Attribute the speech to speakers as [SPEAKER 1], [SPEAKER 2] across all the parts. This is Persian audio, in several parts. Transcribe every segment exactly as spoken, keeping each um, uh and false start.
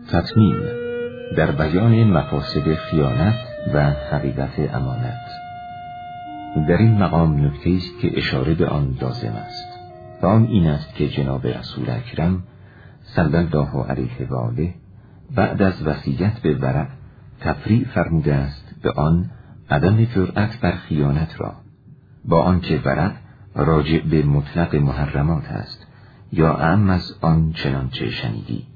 [SPEAKER 1] تتمیم در بیان مفاسد خیانت و حقیقت امانت. در این مقام نکته است که اشاره به آن لازم است و آن این است که جناب رسول اکرم صلی الله علیه و آله بعد از وصیت به ورع تفریع فرموده است به آن عدم جرأت بر خیانت را، با آنکه ورع راجع به مطلق محرمات است یا اعم از آن چنانچه شنیدی.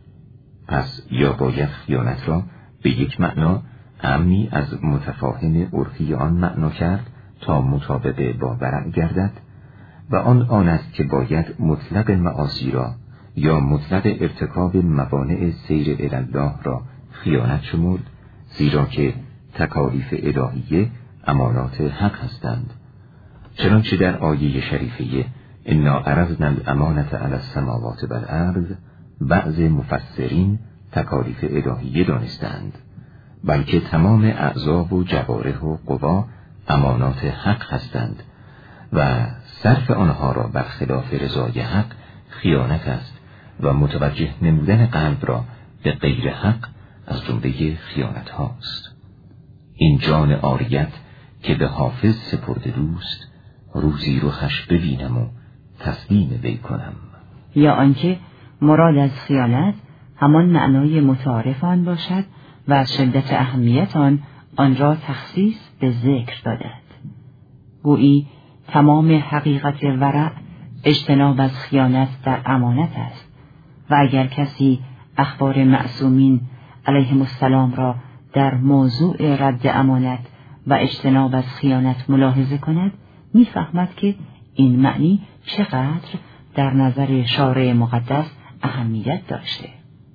[SPEAKER 1] پس یا باید خیانت را به یک معنا اعمی از متفاهم عرفی آن معنا کرد تا مطابق با ورع گردد و آن آن است که باید مطلق معاصی را یا مطلق ارتکاب موانع سیر الالله را خیانت شمرد، زیرا که تکالیف الهیه امانات حق هستند، چنانچه در آیه شریفه انا عرضنا الامانة علی السماوات والارض بعض مفسرین تکالیف الهیه دانستند، بلکه تمام اعضا و جوارح و قوا امانات حق هستند و صرف آنها را برخلاف رضای حق خیانت است و متوجه نمودن قلب را به غیر حق از جمله خیانت هاست. این جان عاریت که به حافظ سپرده دوست، روزی رو خش ببینم و تسلیم وی کنم.
[SPEAKER 2] یا آنکه مراد از خیانت همان معنای متعارف آن باشد و از شدت اهمیت آن آن را تخصیص به ذکر دادند. گویی تمام حقیقت ورع اجتناب از خیانت در امانت است و اگر کسی اخبار معصومین علیهم السلام را در موضوع رد امانت و اجتناب از خیانت ملاحظه کند، می‌فهمد که این معنی چقدر در نظر شارع مقدس اهمیت داشته.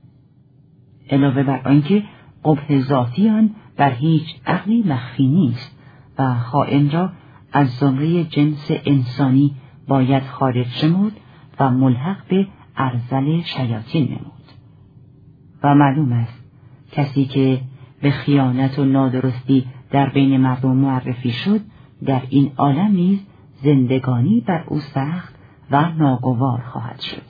[SPEAKER 2] علاوه بر آنکه قبح ذاتی آن بر هیچ عقلی مخفی نیست و خائن را از زمره جنس انسانی باید خارج شمرد و ملحق به ارذل شیاطین نمود. و معلوم است کسی که به خیانت و نادرستی در بین مردم معرفی شد، در این عالم نیز زندگانی بر او سخت و ناگوار خواهد شد.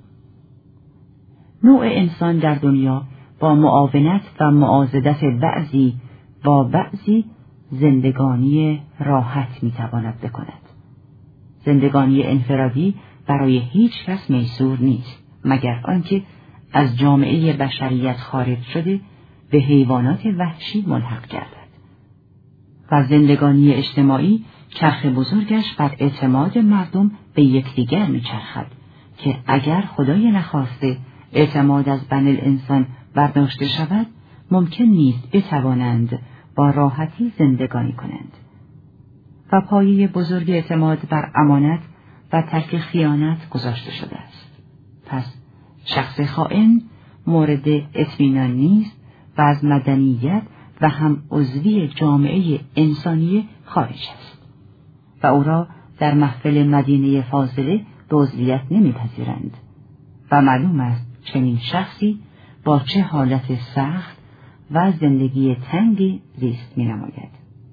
[SPEAKER 2] نوع انسان در دنیا با معاونت و معاضدت بعضی با بعضی زندگانی راحت میتواند بکند. زندگانی انفرادی برای هیچ کس میسور نیست مگر آنکه از جامعه بشریت خارج شده به حیوانات وحشی ملحق گردد. و زندگانی اجتماعی چرخ بزرگش بر اعتماد مردم به یکدیگر میچرخد که اگر خدای نخواسته اعتماد از بن الانسان برداشته شود، ممکن نیست بتوانند با راحتی زندگانی کنند. و پایه بزرگ اعتماد بر امانت و ترک خیانت گذاشته شده است. پس شخص خائن مورد اطمینان نیست و از مدنیت و هم عضوی جامعه انسانی خارج است و او را در محفل مدینه فاضله به عضویت نمیپذیرند و معلوم است چنین شخصی با چه حالت سخت و زندگی تنگی زیست می نماید.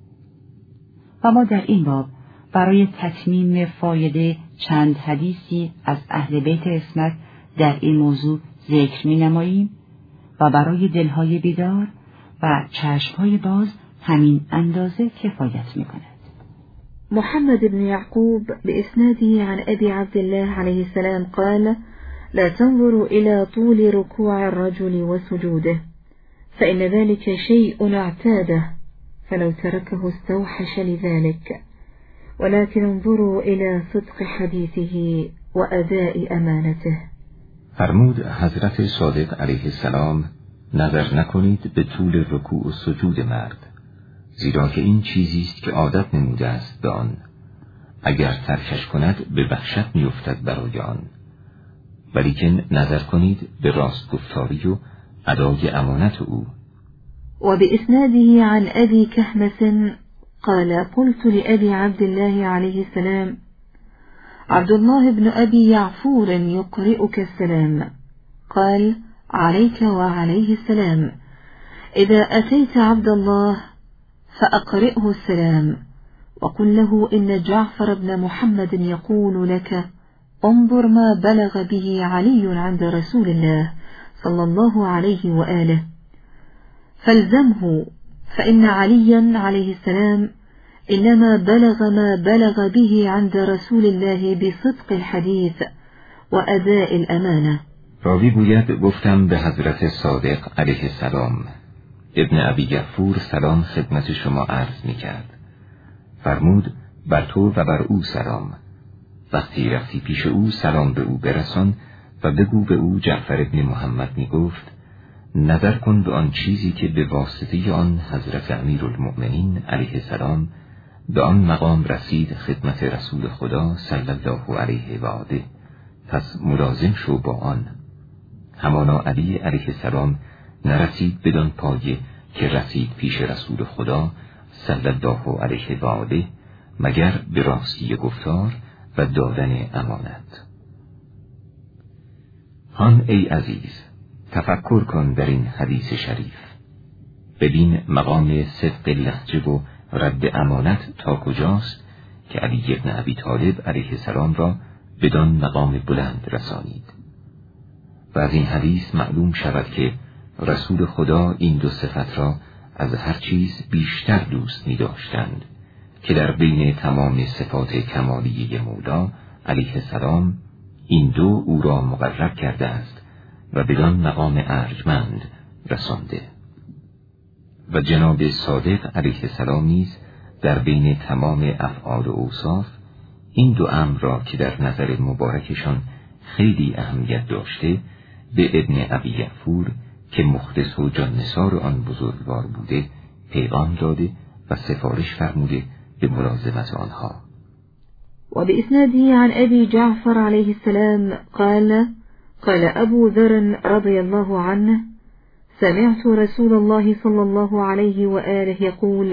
[SPEAKER 2] و ما در این باب برای تتمیم فایده چند حدیثی از اهل بیت عصمت در این موضوع ذکر می نماییم و برای دلهای بیدار و چشمهای باز همین اندازه کفایت می کند.
[SPEAKER 3] محمد بن يعقوب بإسناده عن أبي عبد الله عليه السلام قال: لا تنظروا إلى طول ركوع الرجل وسجوده فإن ذلك شيء اعتاده فلو تركه استوحش لذلك، ولكن انظروا إلى صدق حديثه وأداء أمانته.
[SPEAKER 1] فرمود حضرت صادق علیه السلام: نظر نکنید به طول رکوع و سجود مرد، زیرا که این چیزی است که عادت نموده است به آن، اگر ترکش کند به وحشت میافتد برای آن. ولیکن نظر کنید به راست گفتاری و ادای امانت او.
[SPEAKER 3] وبإسناده عن أبي كهمس قال: قلت لأبي عبد الله عليه السلام: عبد الله بن أبي يعفور يقرئك السلام. قال: عليك وعليه السلام. إذا أتيت عبد الله فأقرئه السلام وقل له إن جعفر بن محمد يقول لك: انظر ما بلغ به علي عند رسول الله صلى الله عليه وآله، فالزمه، فإن عليا عليه السلام إنما بلغ ما بلغ به عند رسول الله بصدق الحديث وأداء الأمانة.
[SPEAKER 1] راوی گوید گفتم به حضرت صادق علیه السلام: ابن ابی گفور سلام خدمت شما عرض می کرد. فرمود: بر تو و بر او سلام. وقتی رفتی پیش او سلام به او برسان و بگو به او جعفر ابن محمد می گفت: نظر کن به آن چیزی که به واسطه آن حضرت امیرالمؤمنین علیه السلام به آن مقام رسید خدمت رسول خدا صلی الله علیه و آله، پس ملازم شو با آن. همانا علی علیه السلام نرسید بدان پایه که رسید پیش رسول خدا صلی الله علیه و آله مگر به راستی گفتار و دادن امانت. هان ای عزیز، تفکر کن در این حدیث شریف، ببین مقام صدق لهجه و رد امانت تا کجاست که علی بن ابی طالب علیه السلام را بدان مقام بلند رسانید. و از این حدیث معلوم شود که رسول خدا این دو صفت را از هر چیز بیشتر دوست می داشتند که در بین تمام صفات کمالیه مولا علیه السلام این دو او را مقرب کرده است و بدان مقام ارجمند رسانده. و جناب صادق علیه السلام نیز در بین تمام افعال و اوصاف این دو امر را که در نظر مبارکشان خیلی اهمیت داشته به ابن ابی گفور که مخلص و جاننثار آن بزرگوار بوده پیغام داده و سفارش فرموده به ملازمت آنها.
[SPEAKER 3] و بإسناده عن أبي جعفر عليه السلام قال قال أبو ذر رضي الله عنه: سمعت رسول الله صلى الله عليه وآله يقول: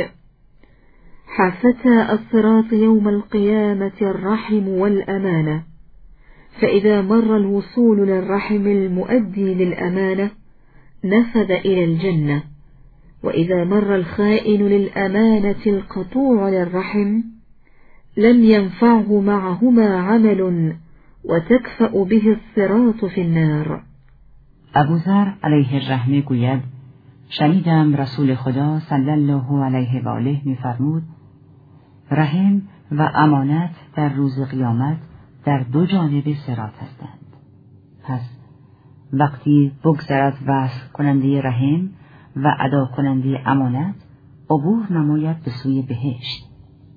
[SPEAKER 3] حافتا الصراط يوم القيامة الرحم والأمانة، فإذا مر الوصول للرحم المؤدي للأمانة نفذ إلى الجنة، وإذا مر الخائن للأمانة القطوع للرحم لم ينفعه معهما عمل وتكفأ به الصراط في النار.
[SPEAKER 2] ابو ذر علیه الرحمه گوید شنیدم رسول خدا صلی الله علیه و آله می‌فرمود: رحم و امانت در روز قیامت در دو جانب صراط هستند. پس وقتی بگذرد وصل کننده رحم و ادا کننده امانت عبور نماید به سوی بهشت،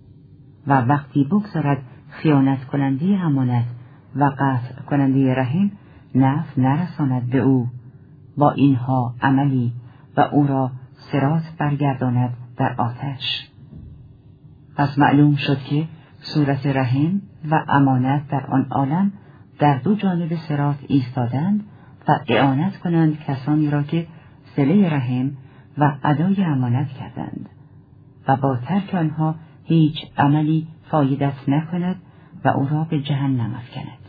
[SPEAKER 2] و وقتی بگذرد خیانت کننده امانت و قطع کننده رحم نفع نرساند به او، با اینها عملی و او را صراط برگرداند در آتش. پس معلوم شد که صورت رحم و امانت در آن عالم در دو جانب صراط ایستادند و اعانت کنند کسانی را که صله رحم و ادای امانت کردند و با ترک آنها هیچ عملی فایدت نکند و او را به جهنم افکند.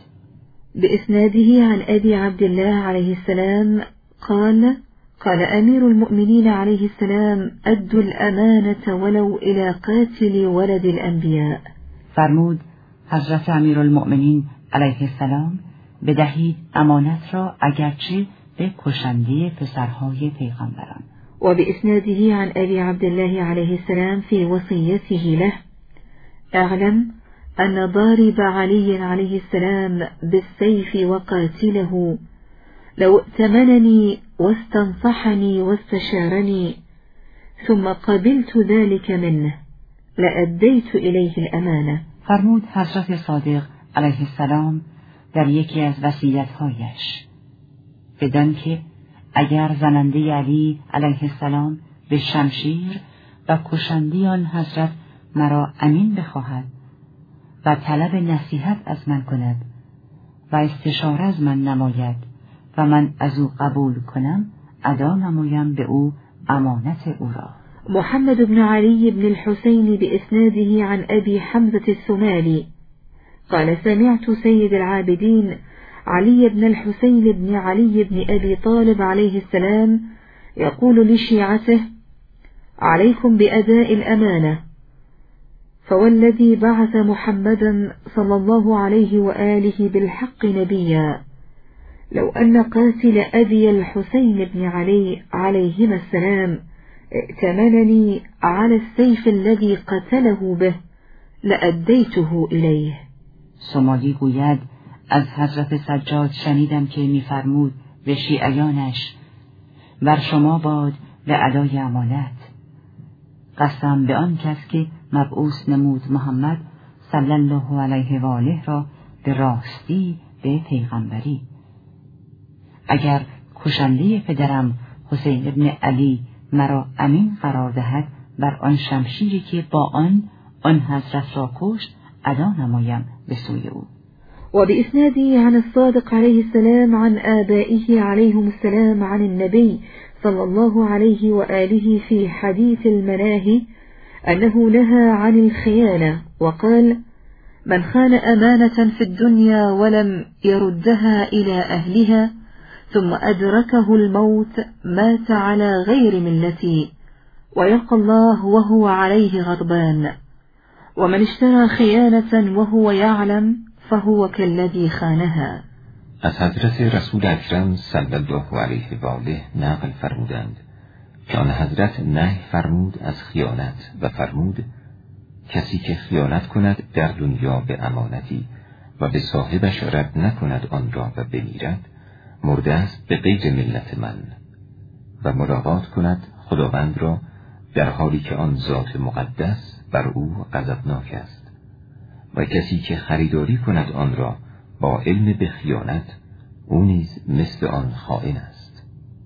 [SPEAKER 3] بإسناده عن أبي عبد الله عليه السلام قال قال أمير المؤمنين عليه السلام: أدوا الأمانة ولو إلى قاتل ولد الأنبياء.
[SPEAKER 2] فرمود حضرت امیرالمؤمنین علیه السلام: بدهید امانت را اگرچه به کشنده پسرهای پیغمبران.
[SPEAKER 3] وبإسناده عن أبي عبد الله عليه السلام في وصيته له: اعلم أن ضارب علي عليه السلام بالسيف وقاتله لو ائتمنني واستنصحني واستشارني ثم قبلت ذلك منه لأديت إليه الأمانة.
[SPEAKER 2] فرمود حضرت صادق علیه السلام در یکی از وصیت‌هایش: بدان که اگر زننده علی علیه السلام به شمشیر و کشنده آن حضرت مرا امین بخواهد و طلب نصیحت از من کند و استشاره از من نماید و من از او قبول کنم، ادا نمایم به او امانت او را.
[SPEAKER 3] محمد بن علي بن الحسين بإسناده عن أبي حمزة الثمالي قال سمعت سيد العابدين علي بن الحسين بن علي بن أبي طالب عليه السلام يقول لشيعته: عليكم بأداء الأمانة، فوالذي بعث محمدا صلى الله عليه وآله بالحق نبيا لو أن قاتل أبي الحسين بن علي عليهما السلام ائتمنني على السيف الذي قتله به لأديته إليه.
[SPEAKER 2] سمالی گوید از حضرت سجاد شنیدم که می‌فرمود به شیعیانش بر شما باد به ادای امانت. قسم به آن کس که مبعوث نمود محمد صلی الله علیه و آله را به راستی به پیغمبری. اگر کشنده پدرم حسین ابن علی مرا امین قرار دهد بر آن شمشیری که با آن آن حضرت را کشت ادا نمایم به سوی او.
[SPEAKER 3] وبإسناده عن الصادق عليه السلام عن آبائه عليهم السلام عن النبي صلى الله عليه وآله في حديث المناهي أنه نهى عن الخيانة وقال: من خان أمانة في الدنيا ولم يردها إلى أهلها ثم أدركه الموت مات على غير ملتي ويلقى الله وهو عليه غضبان، ومن اشترى خيانة وهو يعلم فهو كالذي خانها.
[SPEAKER 1] از حضرت رسول اکرم صلی الله علیه و آله نقل فرمودند که آن حضرت نهی فرمود از خیانت و فرمود کسی که خیانت کند در دنیا به امانتی و به صاحبش رد نکند آن را و بمیرد مرده است به غیر ملت من و ملاقات کند خداوند را در حالی که آن ذات مقدس بر او غضبناک است و کسی که خریداری کند آن را با علم به خیانت او نیز مثل آن خائن است.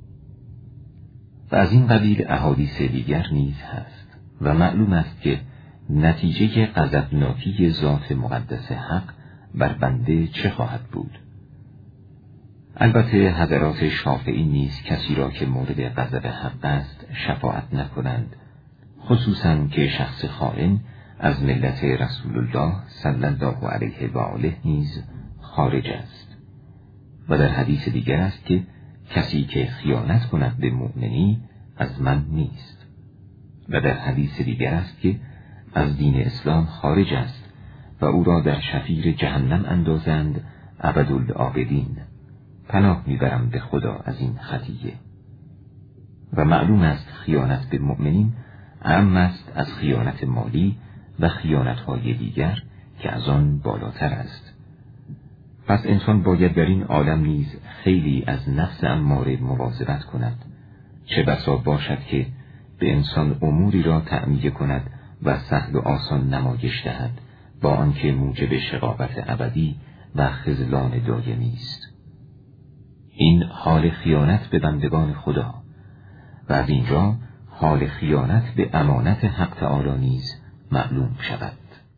[SPEAKER 1] و از این قبیل احادیث دیگر نیز هست و معلوم است که نتیجه غضبناکی ذات مقدس حق بر بنده چه خواهد بود. البته حضرات شافعی نیز کسی را که مورد غضب حق است شفاعت نکنند، خصوصا که شخص خائن از ملت رسول الله صلی الله علیه و آله نیز خارج است. و در حدیث دیگر است که کسی که خیانت کند به مؤمنی از من نیست. و در حدیث دیگر است که از دین اسلام خارج است و او را در شفیر جهنم اندازند ابدالآبدین. پناه میبرم به خدا از این خطیه. و معلوم است خیانت به مؤمنین اعم است از خیانت مالی و خیانت‌های دیگر که از آن بالاتر است. پس انسان باید در این عالم نیز خیلی از نفس اماره مواظبت کند، چه بسا باشد که به انسان اموری را تعمیه کند و سهل و آسان نمایش دهد با آنکه موجب شقاوت ابدی و خذلان دایمی است. این حال خیانت به بندگان خدا و از اینجا حال خیانت به امانت حق تعالی نیز معلوم شود.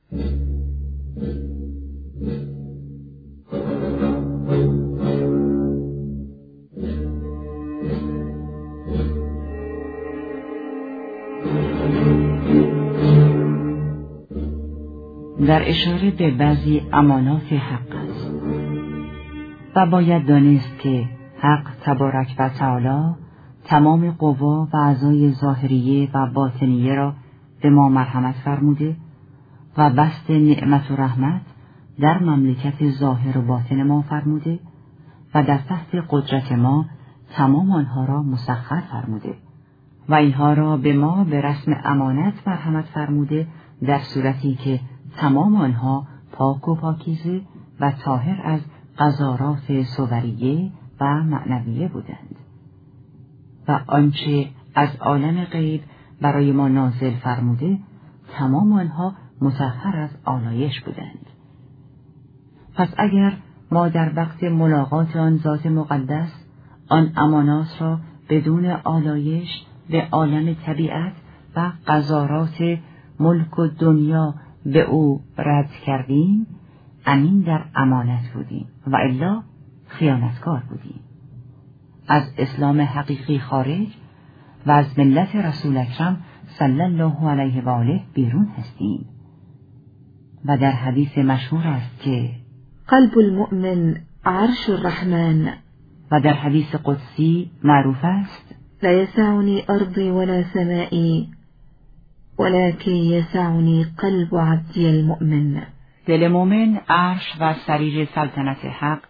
[SPEAKER 2] در اشاره به بعضی امانات حق است و باید دانست که حق تبارک و تعالی تمام قوا و اعضای ظاهریه و باطنیه را به ما مرحمت فرموده و بسط نعمت و رحمت در مملکت ظاهر و باطن ما فرموده و در تحت قدرت ما تمام آنها را مسخر فرموده و اینها را به ما به رسم امانت مرحمت فرموده در صورتی که تمام آنها پاک و پاکیزه و طاهر از قذارات صوریه و معنویه بودند و آنچه از عالم غیب برای ما نازل فرموده تمام آنها مطهر از آلایش بودند. پس اگر ما در وقت ملاقات آن ذات مقدس آن امانات را بدون آلایش به عالم طبیعت و قذارات ملک و دنیا به او رد کردیم، امین در امانت بودیم و الا خیانتکار بودیم، از اسلام حقیقی خارج و از ملت رسول اکرم صلی الله علیه و آله بیرون هستیم. و در حدیث مشهور است که
[SPEAKER 3] قلب المؤمن عرش الرحمن
[SPEAKER 2] و در حدیث قدسی معروف است
[SPEAKER 3] لا يسعني أرضي ولا سمائي ولكن يسعني قلب عبدي المؤمن.
[SPEAKER 2] دل مؤمن عرش و سریر سلطنت حق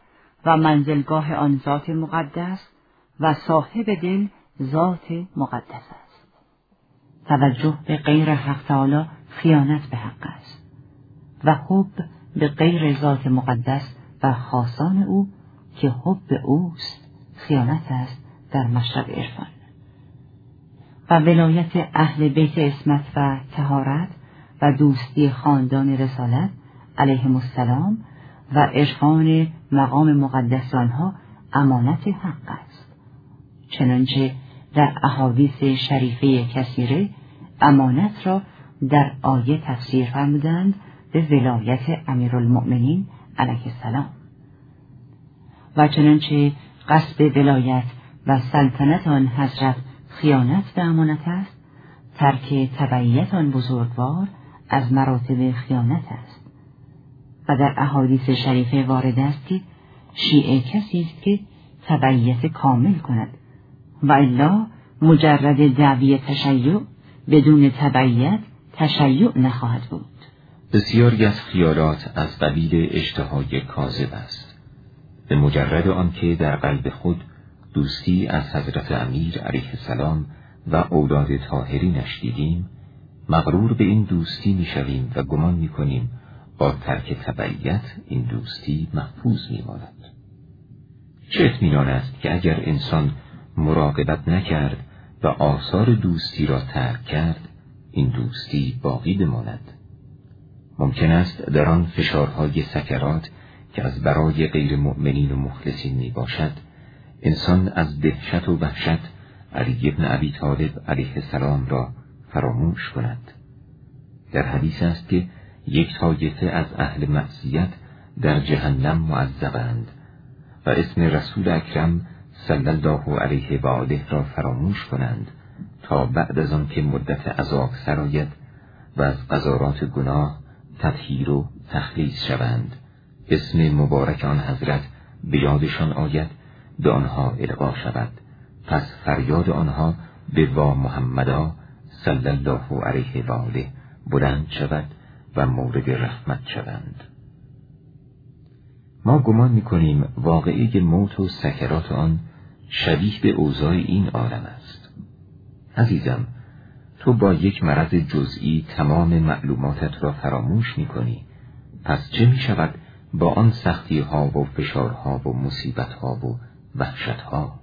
[SPEAKER 2] و منزلگاه آن ذات مقدس و صاحب دل ذات مقدس است. توجه به غیر حق تعالی خیانت به حق است و حب به غیر ذات مقدس و خاصان او که حب اوست خیانت است در مشرب عرفان. و ولایت اهل بیت عصمت و طهارت و دوستی خاندان رسالت علیهم السلام و عرفان مقام مقدس آنها امانت حق است، چنانچه در احادیث شریفه کثیره امانت را در آیه تفسیر فرمودند به ولایت امیرالمؤمنین علیه السلام. و چنانچه غصب ولایت و سلطنت آن حضرت خیانت به امانت است، ترک تبعیت آن بزرگوار از مراتب خیانت است. و در احادیث شریفه وارد است که شیعه کسی است که تبعیت کامل کند و الا مجرد دعوی تشیع بدون تبعیت تشیع نخواهد بود.
[SPEAKER 1] بسیاری از خیالات از قبیل اشتهای کاذب است. به مجرد آنکه در قلب خود دوستی از حضرت امیر علیه السلام و اولاد طاهرینش دیدیم، مغرور به این دوستی میشویم و گمان میکنیم با ترک تبعیت این دوستی محفوظ میماند. چه اطمینان است که اگر انسان مراقبت نکرد و آثار دوستی را ترک کرد، این دوستی باقی بماند. ممکن است در آن فشارهای سکرات که از برای غیر مؤمنین و مخلصین می باشد، انسان از دهشت و وحشت علی ابن ابی طالب علیه السلام را فراموش کند. در حدیث است که یک طایفه از اهل معصیت در جهنم معذبند و اسم رسول اکرم صلی الله علیه و آله را فراموش کنند تا بعد از آن که مدت عذاب سرآید و از قذارات گناه تطهیر و تخلیص شوند، اسم مبارک آن حضرت به یادشان آید، به آنها القا شود، پس فریاد آنها به وا محمدا صلی الله علیه و آله بلند شود و مورد رحمت شوند. ما گمان می‌کنیم واقعه موت و سکرات آن شبیه به اوضاع این عالم است. عزیزم، تو با یک مرض جزئی تمام معلوماتت را فراموش می‌کنی، پس چه می‌شود با آن سختی‌ها و فشارها و مصیبت‌ها و وحشت‌ها؟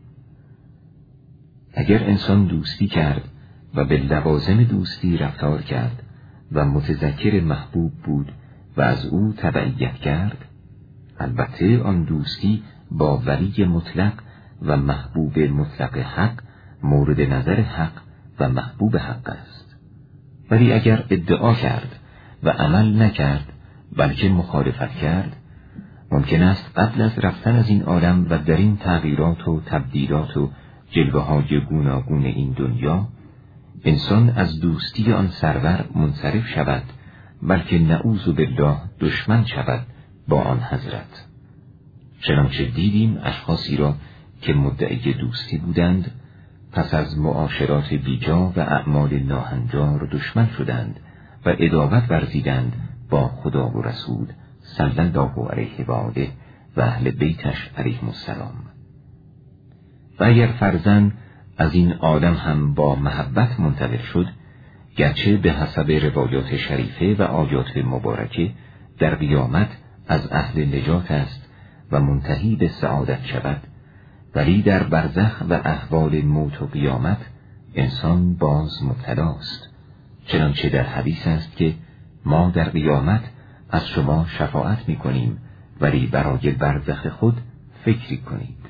[SPEAKER 1] اگر انسان دوستی کرد و به لوازم دوستی رفتار کرد و متذکر محبوب بود و از او تبعیت کرد، البته آن دوستی با ولی مطلق و محبوب مطلق حق مورد نظر حق و محبوب حق است. ولی اگر ادعا کرد و عمل نکرد بلکه مخالفت کرد، ممکن است قبل از رفتن از این عالم و در این تغییرات و تبدیلات و جلوه‌های گوناگون این دنیا انسان از دوستی آن سرور منصرف شود، بلکه نعوذ بالله دشمن شود با آن حضرت. چنانچه دیدیم اشخاصی را که مدعی دوستی بودند، پس از معاشرات بیجا و اعمال ناهنجار دشمن شدند و عداوت ورزیدند با خدا و رسول صلی الله علیه و آله و اهل بیتش علیهم السلام. و اگر فرزن از این عالم هم با محبت منتقل شد، گرچه به حسب روایات شریفه و آیات مبارکه در قیامت از اهل نجات است و منتهی به سعادت شود، ولی در برزخ و احوال موت و قیامت انسان باز مبتلاست، چنانچه در حدیث است که ما در قیامت از شما شفاعت می کنیم ولی برای برزخ خود فکری کنید.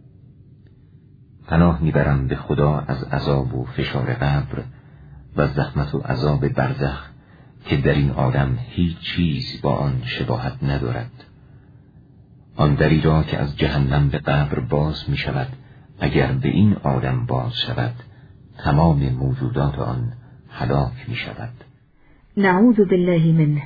[SPEAKER 1] پناه میبرم به خدا از عذاب و فشار قبر و زحمت و عذاب برزخ که در این عالم هیچ چیز با آن شباهت ندارد. آن دری را که از جهنم به قبر باز می شود، اگر به این عالم باز شود تمام موجودات آن هلاک می شود.
[SPEAKER 3] نعوذ بالله منه.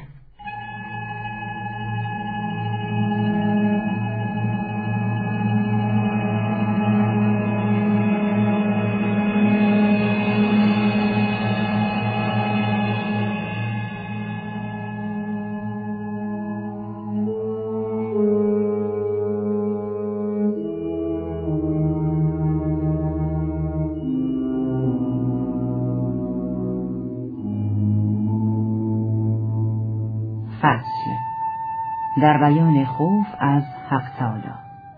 [SPEAKER 2] در بیان خوف از حق تعالی.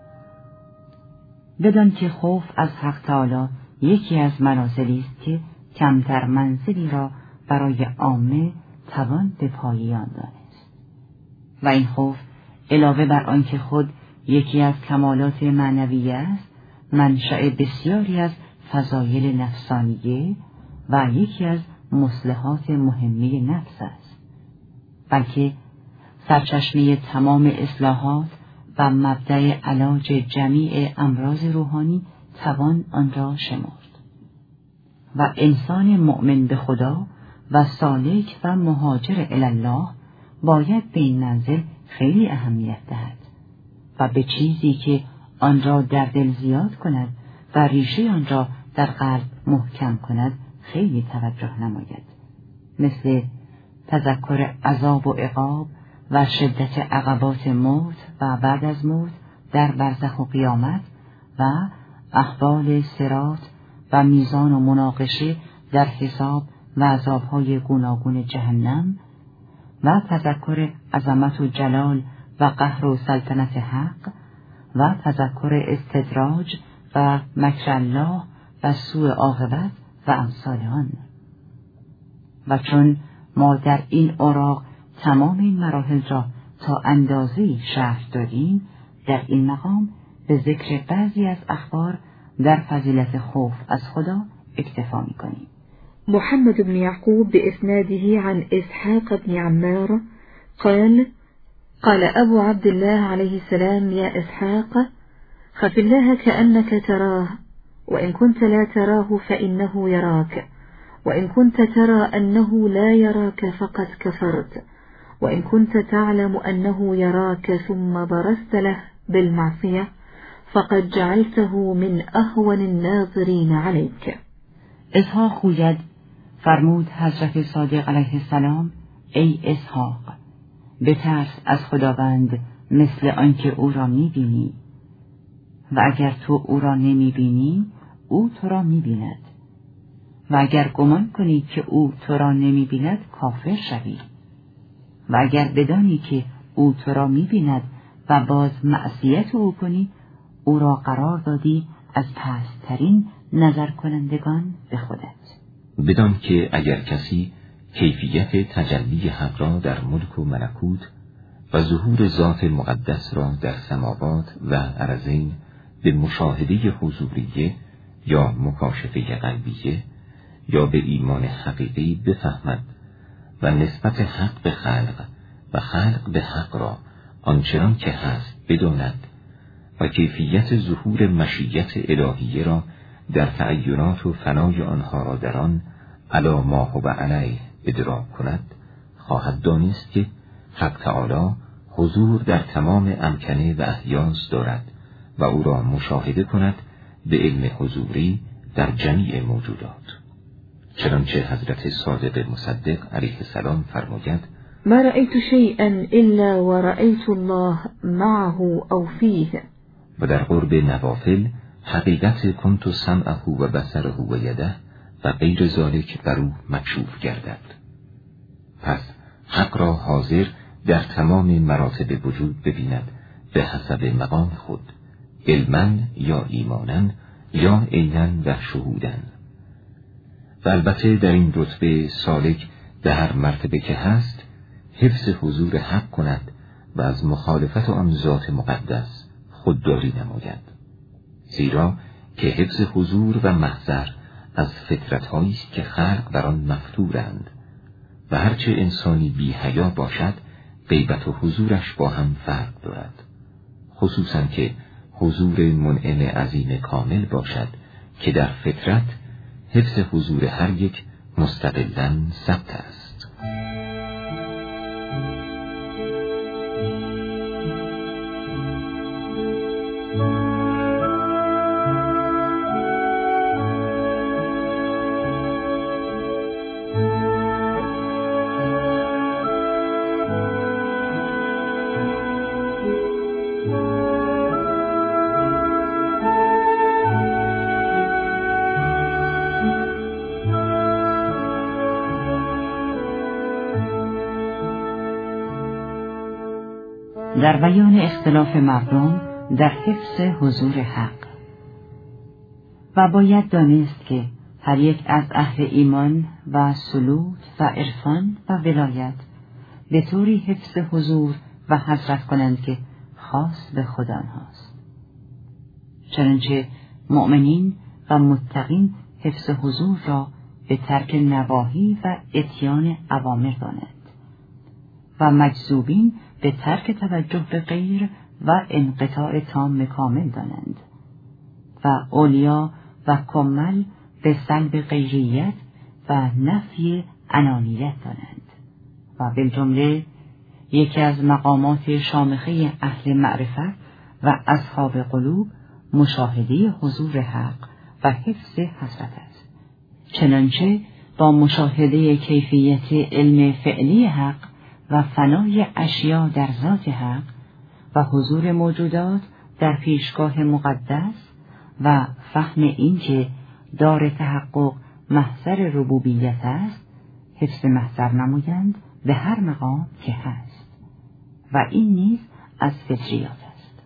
[SPEAKER 2] بدان که خوف از حق تعالی یکی از منازلی است که کمتر منزلی را برای عامه توان به پایه آن دانست و این خوف علاوه بر آنکه خود یکی از کمالات معنویه است، منشأ بسیاری از فضایل نفسانیه و یکی از مصلحات مهمه نفس است، بلکه سرچشمه تمام اصلاحات و مبدأ علاج جمیع امراض روحانی توان آن را شمرد و انسان مؤمن به خدا و سالک و مهاجر الله باید به این منزل خیلی اهمیت دهد و به چیزی که آن را در دل زیاد کند و ریشه آن را در قلب محکم کند خیلی توجه نماید، مثل تذکر عذاب و عقاب و شدت عقبات موت و بعد از موت در برزخ و قیامت و احوال صراط و میزان و مناقشه در حساب و عذابهای گوناگون جهنم و تذکر عظمت و جلال و قهر و سلطنت حق و تذکر استدراج و مکر الله و سوء عاقبت و امثال آن. و چون ما در این اوراق تمام این مراحل را تا اندازه‌ای شرح دادیم، در این مقام به ذکر بعضی از اخبار در فضیلت خوف از خدا اکتفا می‌کنیم.
[SPEAKER 3] محمد بن يعقوب بإسناده عن إسحاق بن عمار قال قال أبو عبد الله عليه السلام: يا إسحاق، خف الله كأنك تراه، وإن كنت لا تراه فإنه يراك، وإن كنت ترى أنه لا يراك فقد كفرت، وإن كنت تعلم أنه يراك ثم برزت له بالمعصية فقد جعلته من أهون الناظرين عليك.
[SPEAKER 2] اسحاق گوید فرمود حضرت صادق علیه السلام: ای اسحاق، بترس از خداوند مثل آنکه او را می‌بینی و اگر تو او را نمی‌بینی او تو را می‌بیند و اگر گمان کنی که او تو را نمی‌بیند کافر شوی و اگر بدانی که او تو را می‌بیند و باز معصیت او کنی او را قرار دادی از پست‌ترین نظر کنندگان به خودت.
[SPEAKER 1] بدان که اگر کسی کیفیت تجلی حق را در ملک و ملکوت و ظهور ذات مقدس را در سماوات و ارضین به مشاهده حضوریه یا مکاشفه قلبیه یا به ایمان حقیقی بفهمد و نسبت حق به خلق و خلق به حق را آنچنان که هست بداند و کیفیت ظهور مشیت الهیه را در تعینات و فنای آنها را در آن علی ما هو علیه ادراک کند، خواهد دانست که حق تعالی حضور در تمام امکنه و احیاز دارد و او را مشاهده کند به علم حضوری در جمیع موجودات. چنانچه حضرت صادق مصدق علیه السلام فرماید:
[SPEAKER 3] ما رأيت شيئا إلا ورأيت الله معه أو فيه.
[SPEAKER 1] و در قرب نوافل حقیقت کنت سمعه و بصره و یده و غیر ذالک بر او مکشوف گردد. پس حق را حاضر در تمام مراتب وجود ببیند به حسب مقام خود، علما یا ایمانا یا عینا و شهودا. و البته در این رتبه سالک به هر مرتبه که هست حفظ حضور حق کند و از مخالفت آن ذات مقدس خودداری نماید، زیرا که حفظ حضور و محضر از فطرت‌هایی است که خلق بر آن مفطورند و هرچه انسانی بی حیا باشد غیبت و حضورش با هم فرق دارد، خصوصا که حضور منعم عظیم کامل باشد که در فطرت حفظ حضور هر یک مستقلاً ثبت است.
[SPEAKER 2] در بیان اختلاف مردم در حفظ حضور حق. و باید دانست که هر یک از اهل ایمان و سلوک و عرفان و ولایت به طوری حفظ حضور و حضرت کنند که خاص به خود آنهاست. چنانچه مؤمنین و متقین حفظ حضور را به ترک نواهی و اتیان اوامر دانند و مجذوبین به ترک توجه به غیر و انقطاع تام کامل دانند و اولیا و کمل به سلب غیریت و نفی انانیت دانند. و بالجمله یکی از مقامات شامخه اهل معرفت و اصحاب قلوب مشاهده حضور حق و حفظ حضرت است. چنانچه با مشاهده کیفیت علم فعلی حق و فنای اشیا در ذات حق و حضور موجودات در پیشگاه مقدس و فهم اینکه دار تحقق محضر ربوبیت است، حفظ محضر نمایند به هر مقام که هست و این نیز از فطریات است.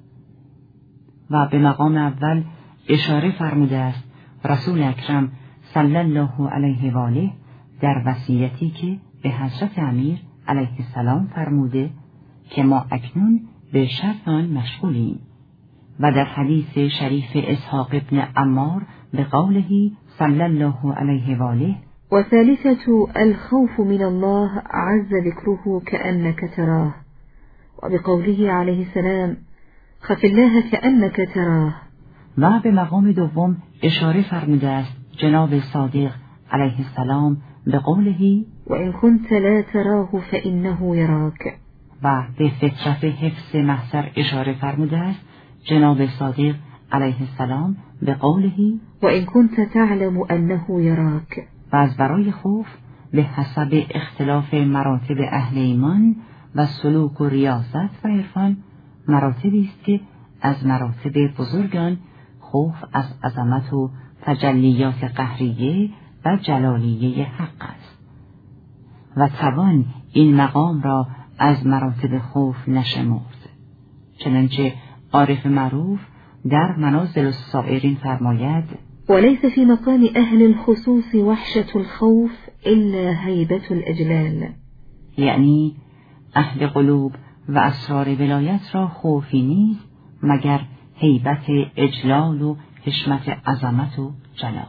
[SPEAKER 2] و به مقام اول اشاره فرموده است رسول اکرم صلی الله علیه و آله در وصیتی که به حضرت امیر علیه السلام فرموده که ما اکنون به شرط آن مشغولیم، و در حدیث شریف اسحاق ابن عمار به قوله صلی الله علیه و آله
[SPEAKER 3] وثالثة الخوف من الله عز ذكره كأنك تراه، وبقوله عليه السلام خف الله كأنك تراه.
[SPEAKER 2] و به مقام دوم اشاره فرموده است جناب صادق علیه السلام به قوله
[SPEAKER 3] وإن كنت لا تراه فإنه يراك،
[SPEAKER 2] و به فطرت حفظ محضر اشاره فرموده است جناب صادق علیه السلام به قوله
[SPEAKER 3] وإن كنت تعلم أنه يراك.
[SPEAKER 2] و از برای خوف به حسب اختلاف مراتب اهل ایمان و سلوک و ریاضت و عرفان مراتبی است که از مراتب بزرگان خوف از عظمت و تجلیات قهریه و جلالیه حق است و توان این مقام را از مراتب خوف نشمرد. چنانچه عارف معروف در منازل السائرین فرماید
[SPEAKER 3] وليس في مقام أهل الخصوص وحشة الخوف إلا هيبة الأجلال،
[SPEAKER 2] یعنی اهل قلوب و اسرار ولایت را خوفی نیست مگر هیبت اجلال و حشمت عظمت و جلال.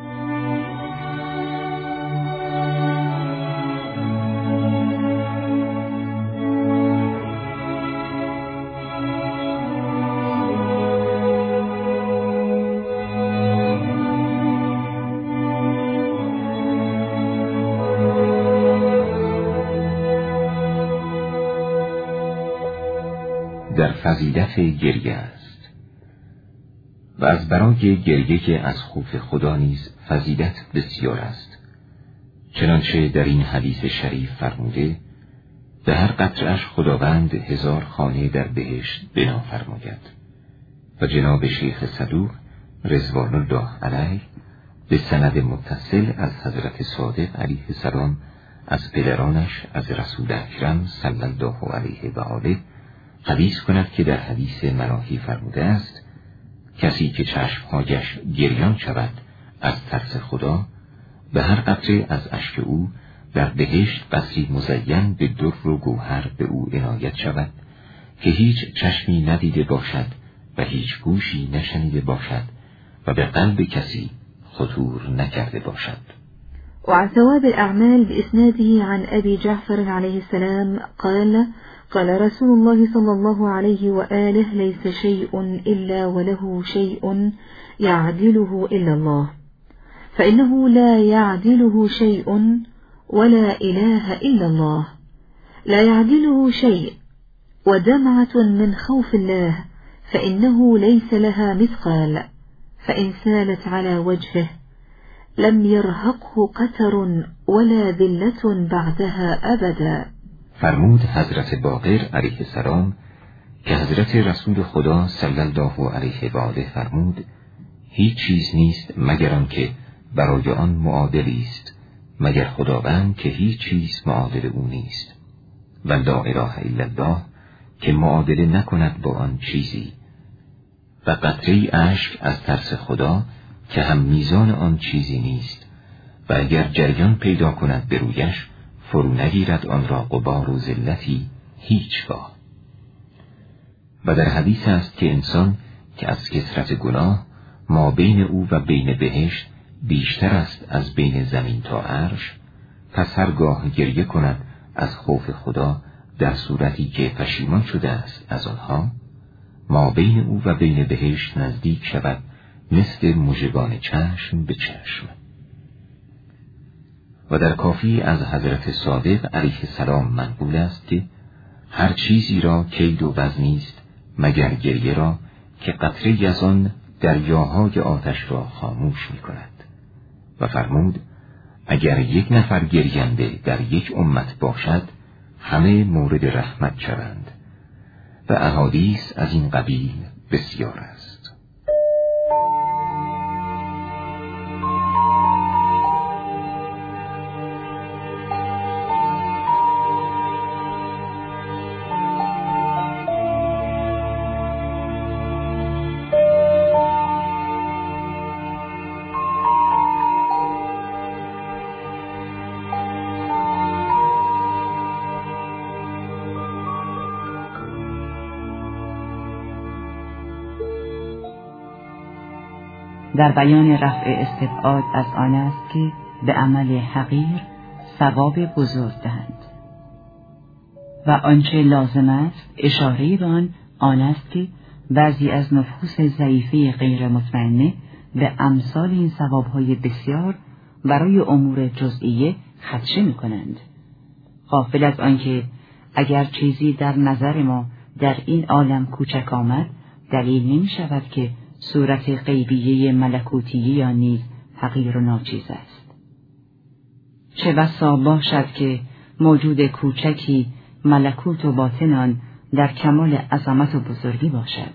[SPEAKER 1] در فضیلت گریه است و از برای گریه که از خوف خدا نیز فضیلت بسیار است، چنانچه در این حدیث شریف فرموده به هر قطره‌اش خداوند هزار خانه در بهشت بنا فرماید. و جناب شیخ صدوق رضوان الله علیه به سند متصل از حضرت صادق علیه السلام از پدرانش از رسول اکرم صلی الله علیه و آله حدیث کند که در حدیث مناهی فرموده است کسی که چشمهایش گریان شود از ترس خدا، به هر قطره از اشک او در بهشت قصری مزین به در و گوهر به او عنایت شود که هیچ چشمی ندیده باشد و هیچ گوشی نشنیده باشد و به قلب کسی خطور نکرده باشد.
[SPEAKER 3] وعن ثواب الأعمال بإسناده عن أبي جعفر عليه السلام قال قال رسول الله صلى الله عليه وآله ليس شيء إلا وله شيء يعدله إلا الله، فإنه لا يعدله شيء ولا إله إلا الله، لا يعدله شيء ودمعة من خوف الله فإنه ليس لها مثقال، فإن سالت على وجهه لم يرهقه قتر ولا ذلة بعدها أبدا.
[SPEAKER 1] فرمود حضرت باقر علیه السلام که حضرت رسول خدا صلی الله علیه و آله فرمود هیچ چیز نیست مگر آنکه برای آن معادلی است مگر خداوند که هیچ چیز معادل او نیست، و لا اله الا الله که معادله نکند با آن چیزی، و قطره اشک از ترس خدا که هم میزان آن چیزی نیست، و اگر جریان پیدا کند به رویش فرو نگیرد آن را غبار و ذلتی هیچگاه. و در حدیث است که انسان که از کثرت گناه ما بین او و بین بهشت بیشتر است از بین زمین تا عرش، پس هرگاه گریه کند از خوف خدا در صورتی که پشیمان شده است از آنها، ما بین او و بین بهشت نزدیک شود مثل مژگان چشم به چشم. و در کافی از حضرت صادق علیه السلام منقول است که هر چیزی را کید و وزنی است مگر گریه را که قطره از آن دریاهای آتش را خاموش می کند. و فرمود اگر یک نفر گرینده در یک امت باشد همه مورد رحمت شوند. و احادیث از این قبیل بسیار است.
[SPEAKER 2] در بیان رفع استبعاد از آن است که به عمل حقیر ثواب بزرگ دهند و آنچه لازم است اشاره به آن آن است که بعضی از نفوس ضعیفه غیر مطمئنه به امثال این ثوابهای بسیار برای امور جزئیه خدشه می کنند، غافل از آنکه اگر چیزی در نظر ما در این عالم کوچک آمد دلیل نمی شود که صورت غیبیه ملکوتیه یا نیز حقیر و ناچیز است. چه بسا باشد که موجود کوچکی ملکوت و باطن آن در کمال عظمت و بزرگی باشد،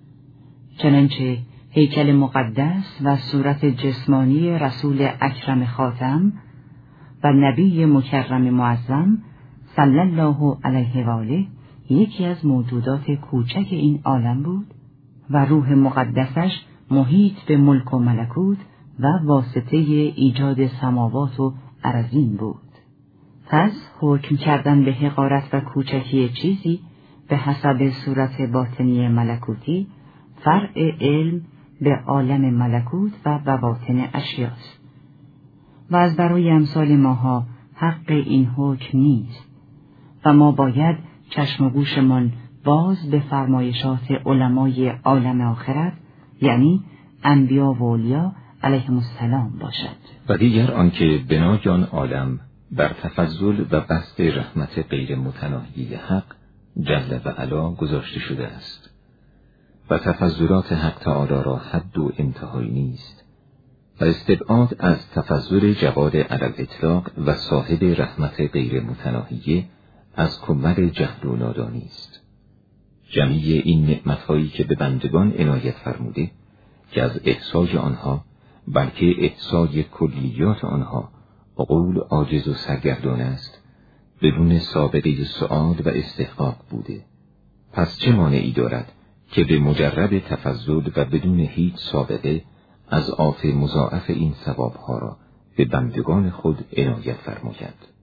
[SPEAKER 2] چنانچه هیکل مقدس و صورت جسمانی رسول اکرم خاتم و نبی مکرم معظم صلی الله علیه و آله یکی از موجودات کوچک این عالم بود و روح مقدسش محیط به ملک و ملکوت و واسطه ایجاد سماوات و ارضین بود. پس حکم کردن به حقارت و کوچکی چیزی به حسب صورت باطنی ملکوتی فرع علم به عالم ملکوت و بواطن اشیاست و از برای امثال ماها حق این حکم نیست و ما باید چشم و گوشمان باز به فرمایشات علمای عالم آخرت یعنی انبیا و اولیا علیهم السلام باشد.
[SPEAKER 1] و دیگر آنکه بنای آن عالم بر تفضل و بسط رحمت غیر متناهی حق جل و علا گذاشته شده است و تفضلات حق تعالی را حد و انتهایی نیست و استبعاد از تفضل جواد علی الاطلاق و صاحب رحمت غیر متناهی از کمر جهل و نادانی است. جمیع این نعمتهایی که به بندگان عنایت فرموده که از احصای آنها بلکه احصای کلیات آنها عقول عاجز و سرگردان است بدون سابقه سؤال و استحقاق بوده، پس چه مانعی دارد که به مجرد تفضل و بدون هیچ سابقه از آف مضاعف این ثوابها را به بندگان خود عنایت فرماید؟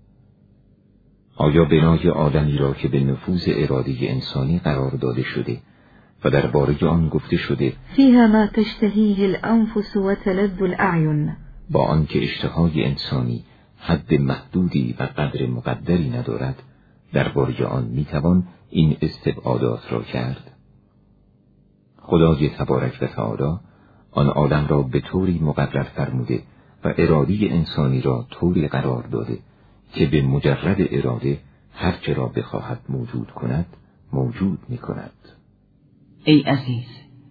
[SPEAKER 1] آیا بنای عالمی را که به نفوذ اراده انسانی قرار داده شده و درباره آن گفته شده
[SPEAKER 3] فیها ما تشتهیه الانفس و تلذ الاعین،
[SPEAKER 1] با آنکه اشتهای انسانی حد محدودی و قدر مقدری ندارد درباره آن میتوان این استبعادات را کرد؟ خدای تبارک و تعالی آن عالم را به طوری مقرر فرموده و اراده انسانی را طوری قرار داده که به مجرد اراده هر چه را بخواهد موجود کند موجود می کند.
[SPEAKER 2] ای عزیز،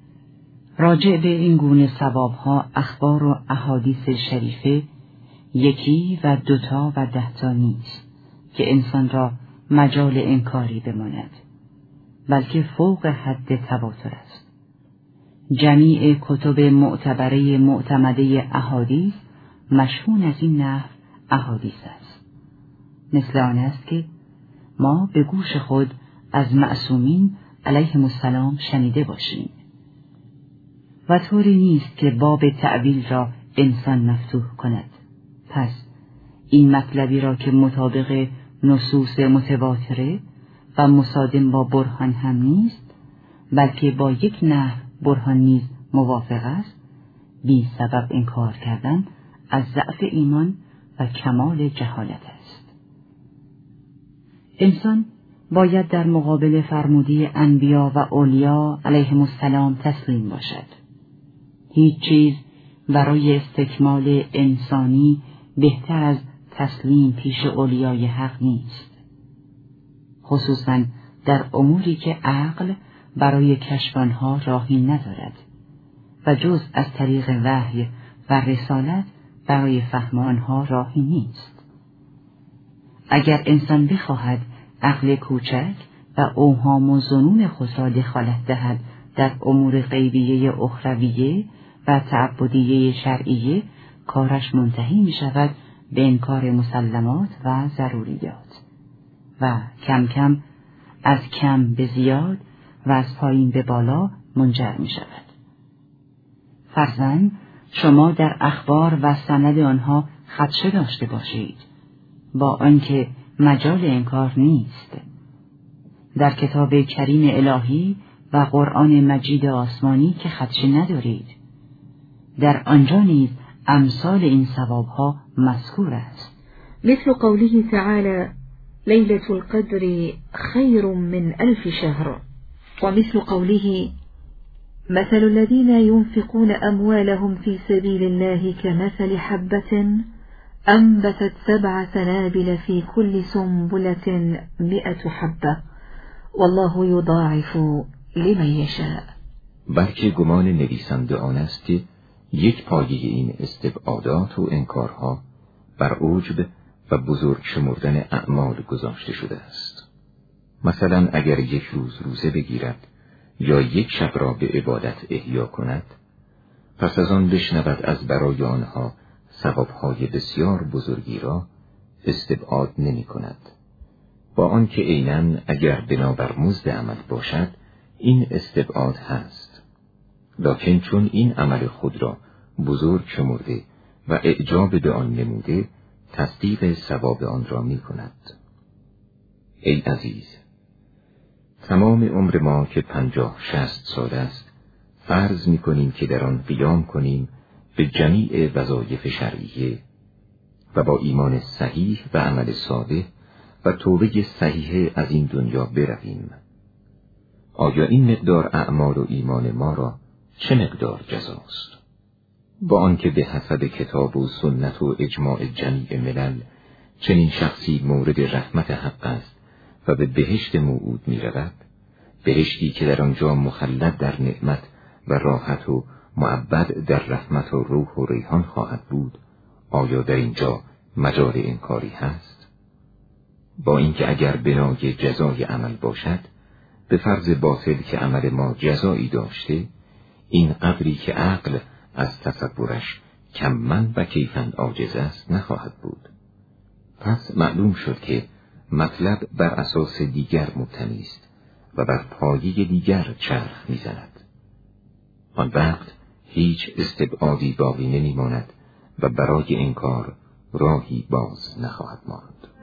[SPEAKER 2] راجع به این گونه ثوابها اخبار و احادیث شریفه یکی و دوتا و دهتا نیست که انسان را مجال انکاری بماند، بلکه فوق حد تواتر است. جمیع کتب معتبره معتمده احادیث مشهون از این نحو احادیث است، مثل آن است که ما به گوش خود از معصومین علیهم السلام شنیده باشیم. و طوری نیست که باب تأویل را انسان مفتوح کند. پس این مطلبی را که مطابق نصوص متواتره و مصادم با برهان هم نیست، بلکه با یک نحو برهان نیز موافق است، بی سبب انکار کردن از ضعف ایمان و کمال جهالت است. انسان باید در مقابل فرموده انبیا و اولیا علیهم السلام تسلیم باشد. هیچ چیز برای استکمال انسانی بهتر از تسلیم پیش اولیای حق نیست، خصوصاً در اموری که عقل برای کشف آنها راهی ندارد و جز از طریق وحی و رسالت برای فهم آنها راهی نیست. اگر انسان بخواهد عقل کوچک و اوهام و ظنون خود را دخالت دهد در امور غیبیه اخرویه و تعبدیه شرعیه، کارش منتهی می شود به انکار مسلمات و ضروریات و کم کم از کم به زیاد و از پایین به بالا منجر می شود. فرضاً شما در اخبار و سند آنها خدشه داشته باشید، با آنکه مجال انکار نیست. در کتاب کریم الهی و قرآن مجید آسمانی که خدشه ندارید، در آنجا نیز امثال این ثوابها مذکور است.
[SPEAKER 3] مثل قوله تعالى ليلة القدر خير من ألف شهر، ومثل قوله مثل الذين ينفقون أموالهم في سبيل الله كمثل حبة أنبتت سبع سنابل في كل سنبلة مئة حبة والله يضاعف لمن يشاء.
[SPEAKER 1] بلکه گمان نویسنده آن است که یک پایه این استبعادات و انکارها بر عجب و بزرگ شمردن اعمال گذاشته شده است. مثلا اگر یک روز روزه بگیرد یا یک شب را به عبادت احیا کند، پس از آن بشنود از برای آنها ثوابهای بسیار بزرگی را، استبعاد نمی کند، با آنکه عیناً اگر بنابر مزد عمل باشد این استبعاد هست، لکن چون این عمل خود را بزرگ شمرده و اعجاب به آن نموده، تصدیق ثواب آن را می کند. ای عزیز، تمام عمر ما که پنجاه شصت سال است، فرض می کنیم که در آن قیام کنیم به جمیع وظایف شرعیه و با ایمان صحیح و عمل صالح و توبه صحیح از این دنیا برویم. آیا این مقدار اعمال و ایمان ما را چه مقدار جزاست؟ با آنکه به حسب کتاب و سنت و اجماع جمیع ملل چنین شخصی مورد رحمت حق است و به بهشت موعود می رود، بهشتی که در آنجا مخلد در نعمت و راحت و معبد در رحمت و روح و ریحان خواهد بود، آیا در اینجا مجال انکاری هست؟ با اینکه اگر بنای جزای عمل باشد، به فرض باطل که عمل ما جزایی داشته، این قدری که عقل از تصورش کمن و کیفن عاجز است نخواهد بود. پس معلوم شد که مطلب بر اساس دیگر مبتنی است و بر پایه دیگر چرخ میزند. آن وقت هیچ استبعادی باقی نمیماند و برای انکار راهی باز نخواهد ماند.